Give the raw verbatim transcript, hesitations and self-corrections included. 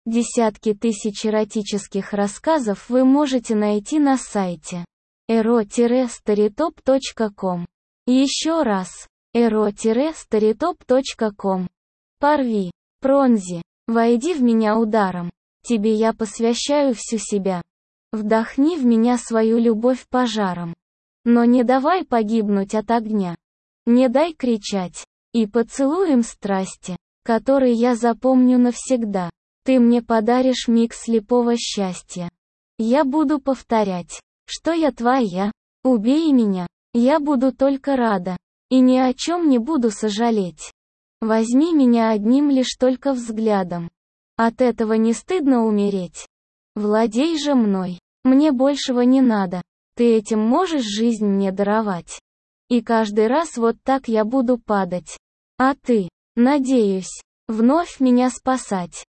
Десятки тысяч эротических рассказов вы можете найти на сайте эро старитоп точка ком. Еще раз. эро старитоп точка ком. Порви. Пронзи. Войди в меня ударом. Тебе я посвящаю всю себя. Вдохни в меня свою любовь пожаром. Но не давай погибнуть от огня. Не дай кричать. И поцелуем страсти, который я запомню навсегда. Ты мне подаришь миг слепого счастья. Я буду повторять, что я твоя. Убей меня. Я буду только рада. И ни о чем не буду сожалеть. Возьми меня одним лишь только взглядом. От этого не стыдно умереть. Владей же мной. Мне большего не надо. Ты этим можешь жизнь мне даровать. И каждый раз вот так я буду падать. А ты, надеюсь, вновь меня спасать.